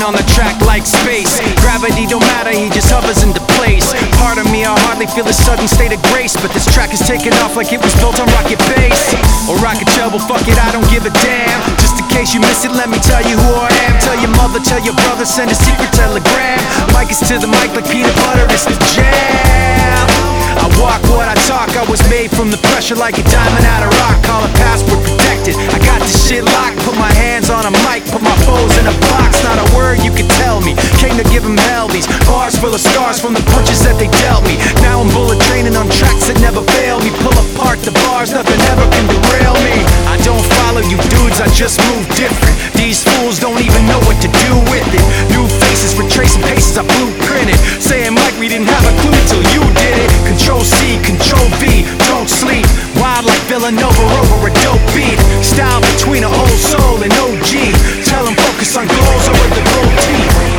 on the track like space. Gravity don't matter, he just hovers into place. Part of me, I hardly feel a sudden state of grace, but this track is taking off like it was built on rocket base. Or rocket shell, well fuck it, I don't give a damn. Just in case you miss it, let me tell you who I am. Tell your mother, tell your brother, send a secret telegram. Mic is to the mic like peanut butter, it's the jam. I walk what I talk, I was made from the pressure like a diamond out of rock. Call it passport protected, I got this shit locked. Put my hands on a mic, put my foes in a box. Not a word you could tell me, came to give them hell. These bars full of scars from the punches that they dealt me. Now I'm bullet training on tracks that never fail me. Pull apart the bars, nothing ever can derail me. I don't follow you dudes, I just move different. These fools don't even know what to do with it. New faces, retracing paces, I blueprinted. Saying Mike, we didn't have a clue till you did it. Control C, Control V, don't sleep. Wild like Villanova over a dope beat. Style between an old soul and OG. Tell them focus on goals over the gold teeth.